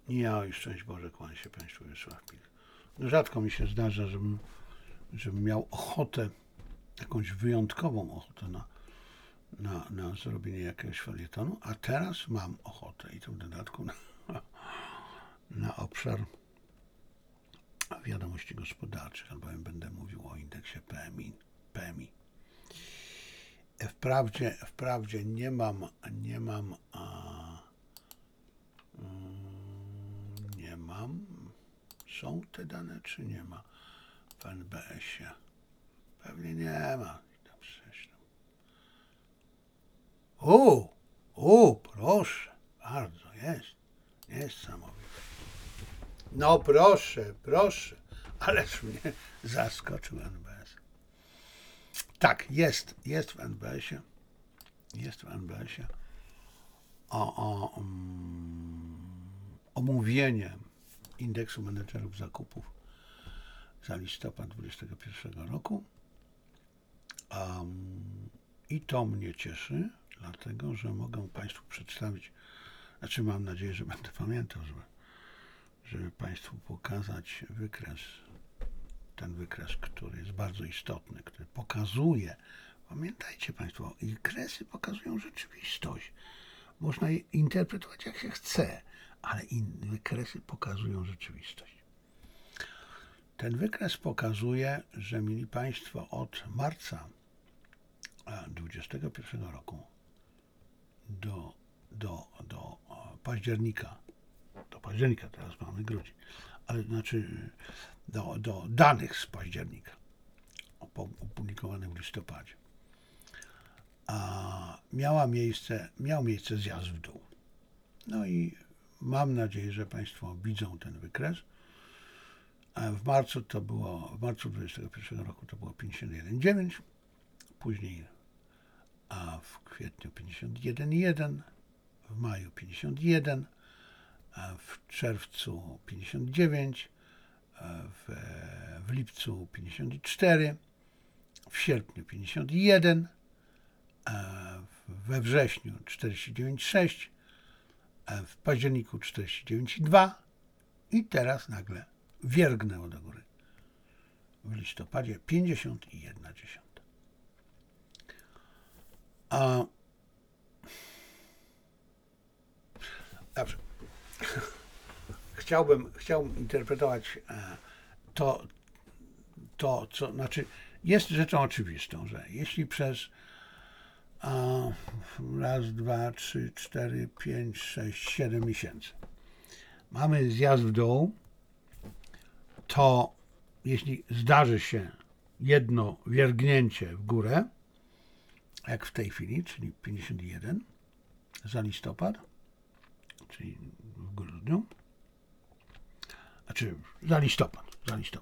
Ja i szczęść Boże, kłania się Państwu Wiesław Pil. No rzadko mi się zdarza, żebym miał ochotę, jakąś wyjątkową ochotę na zrobienie jakiegoś felietonu, a teraz mam ochotę i to w dodatku na obszar wiadomości gospodarczych, albowiem będę mówił o indeksie PMI. Wprawdzie nie mam są te dane, czy nie ma w NBS-ie? Pewnie nie ma. Proszę, bardzo, jest samowite. No proszę, ależ mnie zaskoczył NBS. Tak, jest w NBS-ie. Omówienie indeksu menedżerów zakupów za listopad 2021 roku. I to mnie cieszy, dlatego że mogę Państwu przedstawić, mam nadzieję, że będę pamiętał, żeby Państwu pokazać ten wykres, który jest bardzo istotny, który pokazuje, pamiętajcie Państwo, wykresy pokazują rzeczywistość. Można je interpretować jak się chce, ale wykresy pokazują rzeczywistość. Ten wykres pokazuje, że mieli Państwo od marca 2021 roku do października, teraz mamy grudzień, ale do danych z października opublikowanych w listopadzie, miał miejsce zjazd w dół. No i mam nadzieję, że Państwo widzą ten wykres. W marcu 2021 roku to było 51,9, później w kwietniu 51,1, w maju 51, w czerwcu 59, w lipcu 54, w sierpniu 51, we wrześniu 49,6, w październiku 49,2 i teraz nagle wiergnęło do góry. W listopadzie 50,1. Dobrze. Chciałbym interpretować to, co jest rzeczą oczywistą, że jeśli przez raz, 2, 3, 4, 5, 6, 7 miesięcy mamy zjazd w dół, to jeśli zdarzy się jedno wiergnięcie w górę, jak w tej chwili, czyli 51 za listopad, czyli w grudniu, za listopad,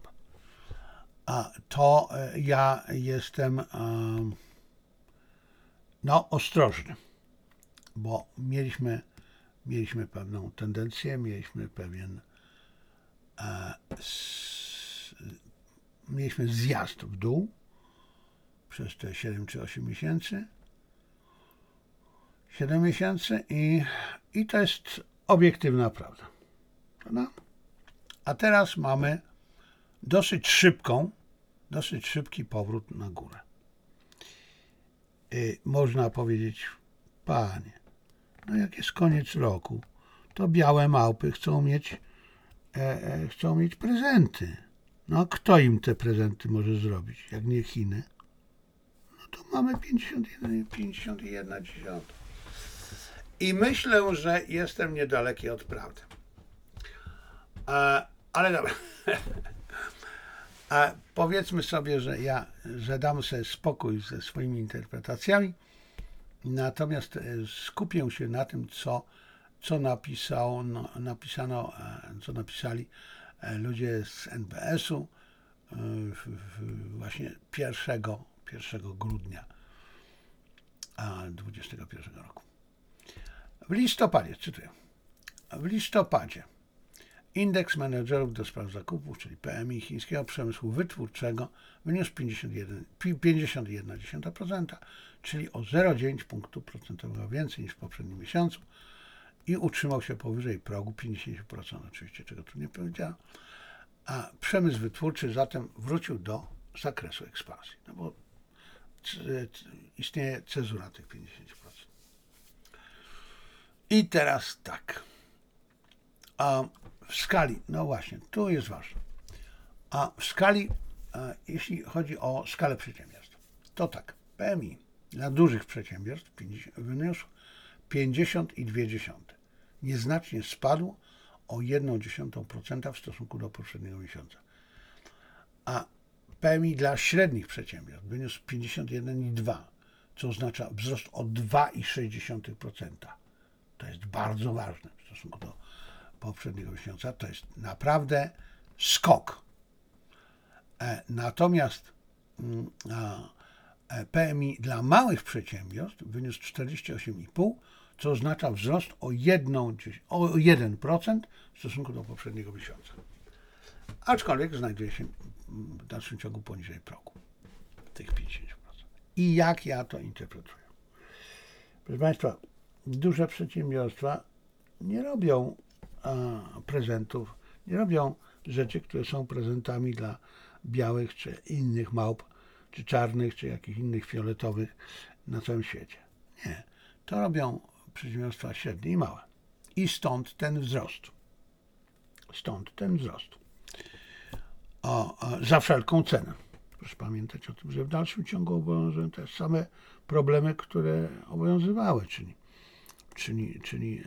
to ja jestem ostrożny, bo mieliśmy pewną tendencję, mieliśmy zjazd w dół przez te 7 czy 8 miesięcy, 7 miesięcy i to jest obiektywna prawda. A teraz mamy dosyć szybki powrót na górę. Można powiedzieć, panie, jak jest koniec roku, to białe małpy chcą mieć prezenty. No kto im te prezenty może zrobić, jak nie Chiny? No to mamy 51,1. I myślę, że jestem niedaleki od prawdy. Ale dobra. Powiedzmy sobie, że dam sobie spokój ze swoimi interpretacjami, natomiast skupię się na tym, co napisali ludzie z NBS-u właśnie 1 grudnia 2021 roku. W listopadzie, cytuję, indeks menedżerów do spraw zakupów, czyli PMI chińskiego przemysłu wytwórczego wyniósł 51,1%, czyli o 0,9 punktu procentowego więcej niż w poprzednim miesiącu i utrzymał się powyżej progu 50%, oczywiście, czego tu nie powiedziałem, a przemysł wytwórczy zatem wrócił do zakresu ekspansji, no bo istnieje cezura tych 50%. I teraz tak, a w skali, no właśnie, tu jest ważne, a w skali, jeśli chodzi o skalę przedsiębiorstw, to tak, PMI dla dużych przedsiębiorstw wyniósł 50,2. Nieznacznie spadł o 0,1% w stosunku do poprzedniego miesiąca. A PMI dla średnich przedsiębiorstw wyniósł 51,2, co oznacza wzrost o 2,6%. To jest bardzo ważne w stosunku do poprzedniego miesiąca. To jest naprawdę skok. Natomiast PMI dla małych przedsiębiorstw wyniósł 48,5, co oznacza wzrost o 1% w stosunku do poprzedniego miesiąca. Aczkolwiek znajduje się w dalszym ciągu poniżej progu tych 50%. I jak ja to interpretuję? Proszę Państwa, duże przedsiębiorstwa nie robią prezentów, nie robią rzeczy, które są prezentami dla białych czy innych małp, czy czarnych, czy jakichś innych fioletowych na całym świecie. Nie. To robią przedsiębiorstwa średnie i małe. I stąd ten wzrost. Za wszelką cenę. Proszę pamiętać o tym, że w dalszym ciągu obowiązują te same problemy, które obowiązywały, czyli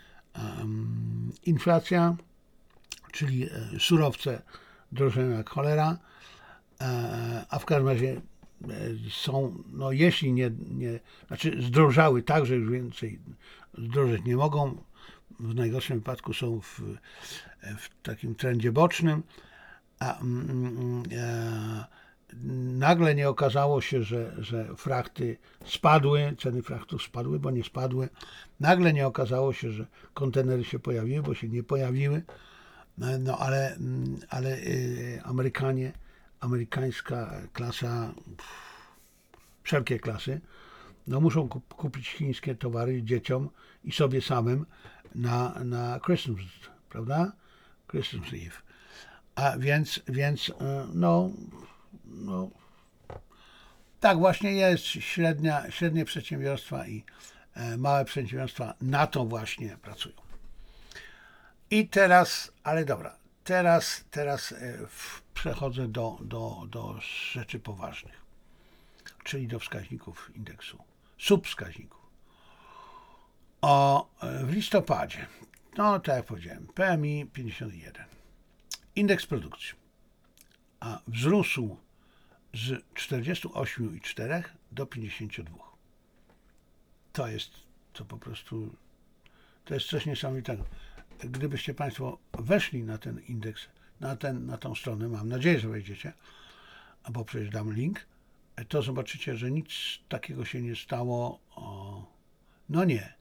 inflacja, czyli surowce drożeją jak cholera, a w każdym razie są, no jeśli znaczy zdrożały tak, że już więcej zdrożeć nie mogą, w najgorszym wypadku są w takim trendzie bocznym, a nagle nie okazało się, że frachty spadły, ceny frachtów spadły, bo nie spadły. Nagle nie okazało się, że kontenery się pojawiły, bo się nie pojawiły. No ale amerykańska klasa, wszelkie klasy, no muszą kupić chińskie towary dzieciom i sobie samym na Christmas, prawda? Christmas Eve. A więc no tak właśnie jest. Średnie przedsiębiorstwa i małe przedsiębiorstwa na to właśnie pracują. I teraz, ale dobra, teraz przechodzę do rzeczy poważnych, czyli do wskaźników indeksu, subwskaźników. W listopadzie, no tak jak powiedziałem, PMI 51, indeks produkcji, a wzrósł z 48,4 do 52. To po prostu, to jest coś niesamowitego. Gdybyście Państwo weszli na ten indeks, na tą stronę, mam nadzieję, że wejdziecie, bo przecież dam link, to zobaczycie, że nic takiego się nie stało. No nie.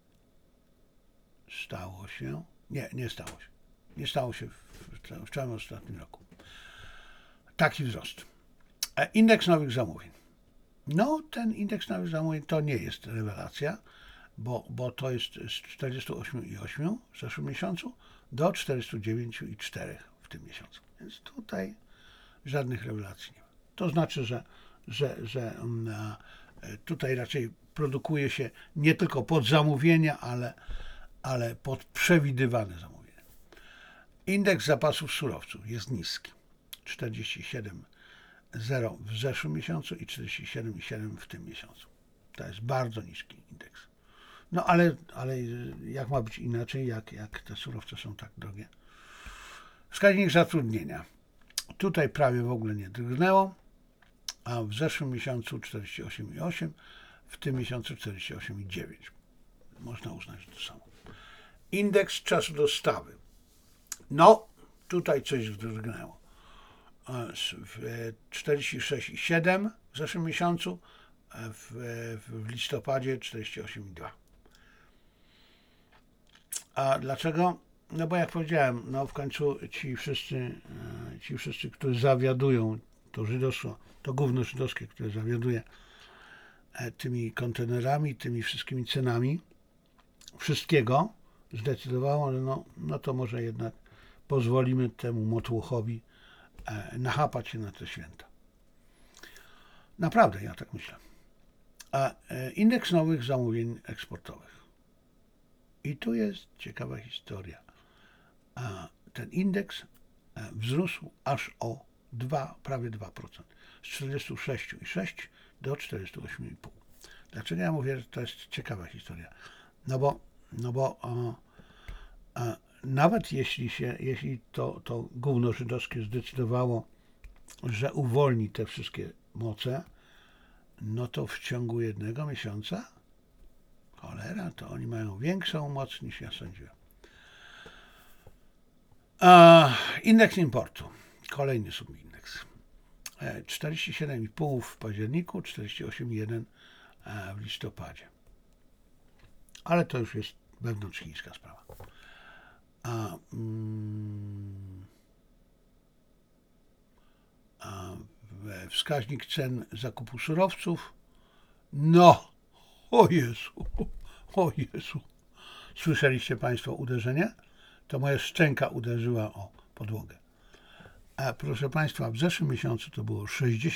Stało się. Nie stało się. Nie stało się w całym ostatnim roku. Taki wzrost. Indeks nowych zamówień. No, ten indeks nowych zamówień to nie jest rewelacja, bo to jest z 48,8 w zeszłym miesiącu do 49,4 w tym miesiącu. Więc tutaj żadnych rewelacji nie ma. To znaczy, że tutaj raczej produkuje się nie tylko pod zamówienia, ale pod przewidywane zamówienia. Indeks zapasów surowców jest niski. 47,0 w zeszłym miesiącu i 47,7 w tym miesiącu. To jest bardzo niski indeks. No ale jak ma być inaczej, jak te surowce są tak drogie? Wskaźnik zatrudnienia. Tutaj prawie w ogóle nie drgnęło, a w zeszłym miesiącu 48,8, w tym miesiącu 48,9. Można uznać, że to samo. Indeks czasu dostawy. No, tutaj coś drgnęło. 46,7 w zeszłym miesiącu, w listopadzie 48,2. A dlaczego? No bo jak powiedziałem, no w końcu ci wszyscy, którzy zawiadują, to żydostwo, to gówno żydowskie, które zawiaduje tymi kontenerami, tymi wszystkimi cenami wszystkiego, zdecydowało, że no to może jednak pozwolimy temu motłochowi nachapać się na te święta. Naprawdę, ja tak myślę. A indeks nowych zamówień eksportowych. I tu jest ciekawa historia. A ten indeks wzrósł aż o prawie 2%. Z 46,6 do 48,5. Dlaczego ja mówię, że to jest ciekawa historia? No bo nawet jeśli to gówno żydowskie zdecydowało, że uwolni te wszystkie moce, no to w ciągu 1 miesiąca, cholera, to oni mają większą moc niż ja sądziłem. Indeks importu. Kolejny subindeks. 47,5 w październiku, 48,1 w listopadzie. Ale to już jest wewnątrzchińska sprawa. Wskaźnik cen zakupu surowców. No, o Jezu. Słyszeliście Państwo uderzenie? To moja szczęka uderzyła o podłogę. Proszę Państwa, w zeszłym miesiącu to było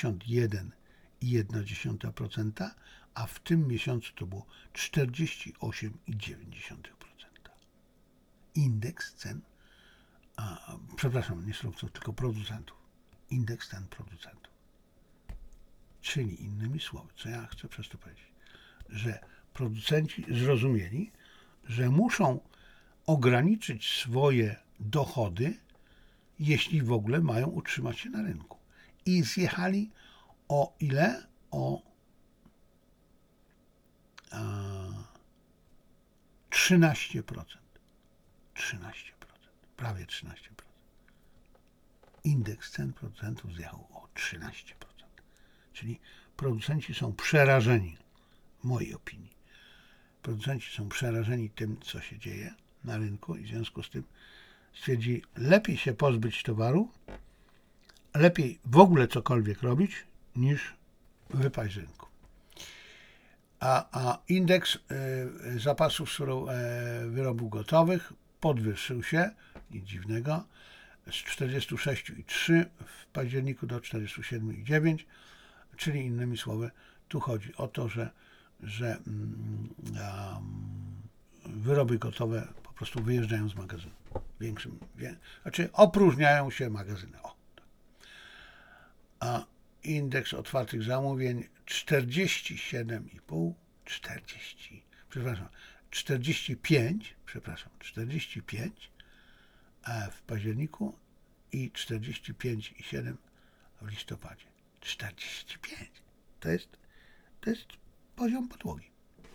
61,1%, a w tym miesiącu to było 48,9%. Indeks cen, przepraszam, nie surowców, tylko producentów. Indeks cen producentów. Czyli innymi słowy, co ja chcę przez to powiedzieć, że producenci zrozumieli, że muszą ograniczyć swoje dochody, jeśli w ogóle mają utrzymać się na rynku. I zjechali o ile? O 13%. Prawie 13%. Indeks cen producentów zjechał o 13%. Czyli producenci są przerażeni, w mojej opinii. Producenci są przerażeni tym, co się dzieje na rynku i w związku z tym stwierdzili, lepiej się pozbyć towaru, lepiej w ogóle cokolwiek robić, niż wypaść z rynku. A indeks zapasów wyrobów gotowych podwyższył się, nic dziwnego, z 46,3 w październiku do 47,9, czyli innymi słowy, tu chodzi o to, że wyroby gotowe po prostu wyjeżdżają z magazynu. Znaczy opróżniają się magazyny. A indeks otwartych zamówień 45 w październiku i 45,7 w listopadzie. 45. To jest poziom podłogi.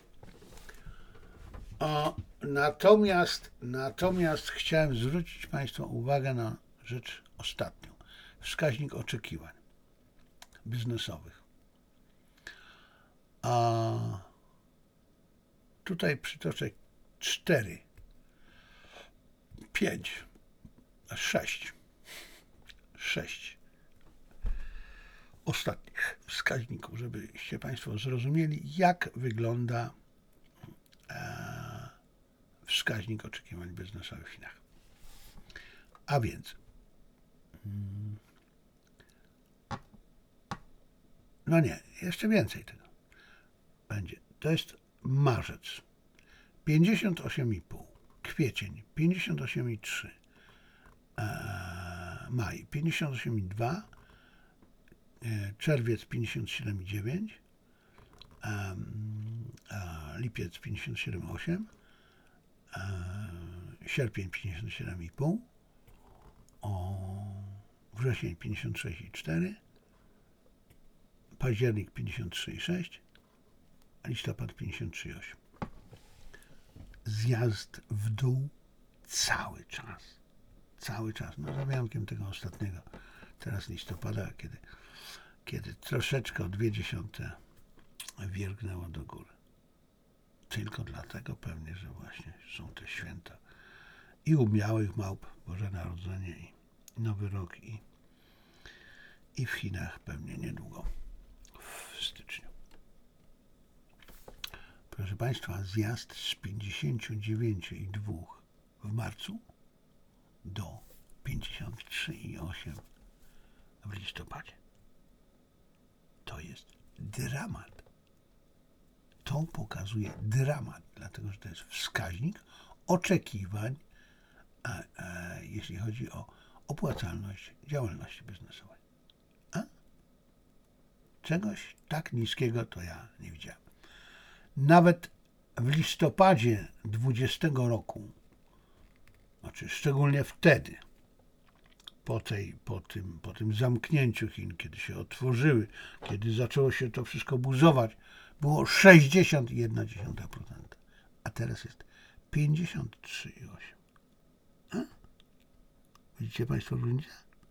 Natomiast chciałem zwrócić Państwa uwagę na rzecz ostatnią. Wskaźnik oczekiwań biznesowych. Tutaj przytoczę 4, 5, 6 ostatnich wskaźników, żebyście Państwo zrozumieli, jak wygląda wskaźnik oczekiwań biznesowych w Chinach. A więc no nie, jeszcze więcej tego będzie. To jest marzec 58,5, kwiecień 58,3, maj 58,2, czerwiec 57,9, lipiec 57,8, sierpień 57,5, wrzesień 56,4, październik 53,6, a listopad 53,8. Zjazd w dół cały czas. No za wyjątkiem tego ostatniego, teraz listopada, kiedy troszeczkę o 0,2 wiergnęło do góry. Tylko dlatego pewnie, że właśnie są te święta i u białych małp Boże Narodzenie i Nowy Rok i w Chinach pewnie niedługo w styczniu. Proszę Państwa, zjazd z 59,2 w marcu do 53,8 w listopadzie. To jest dramat. To pokazuje dramat, dlatego że to jest wskaźnik oczekiwań, jeśli chodzi o opłacalność działalności biznesowej. A? Czegoś tak niskiego to ja nie widziałem. Nawet w listopadzie 2020 roku, znaczy szczególnie wtedy, po tym zamknięciu Chin, kiedy się otworzyły, kiedy zaczęło się to wszystko buzować, było 60,1%, a teraz jest 53,8%. Widzicie Państwo różnicę?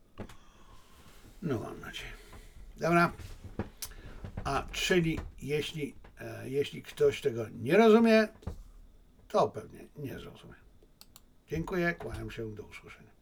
No mam nadzieję. Dobra. A czyli jeśli ktoś tego nie rozumie, to pewnie nie zrozumie. Dziękuję, kłaniam się, do usłyszenia.